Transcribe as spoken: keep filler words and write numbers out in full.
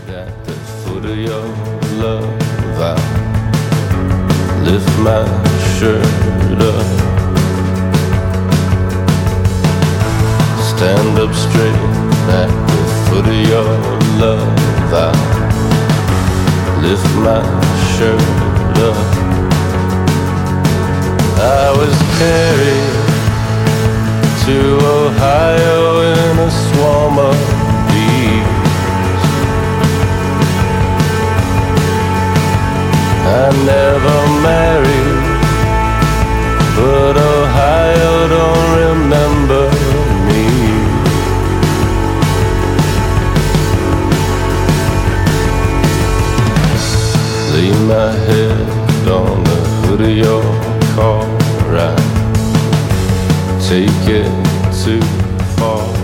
at the foot of your love. I lift my shirt up, stand up straight at the foot of your love. I lift my shirt up. I was carried to Ohio in a swarm of bees. I never married, but Ohio don't remember me. Lay my head on the hood of your car, I take it too far.